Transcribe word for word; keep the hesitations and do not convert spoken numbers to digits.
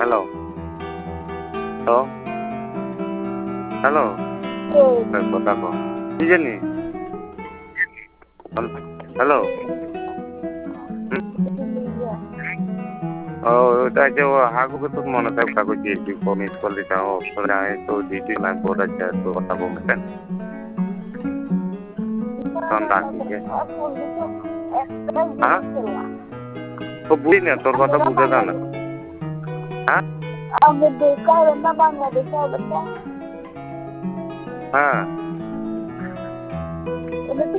hello hello hello দেখো দেখো কি জানি হ্যালো ও ওটা যে ও হাগুকে তো মনে থাকে কাগজ দিয়েছি মিস কল দিতে অপশন आहे तो डीटी लाइन बोलायचं आहे तो কথা বলতেন তখন ডাকিকে হ্যাঁ তো বুঝি না তোর কথা বুঝে না না হ্যাঁ আমি দেখা না বাংলাদেশে হবে হ্যাঁ এটা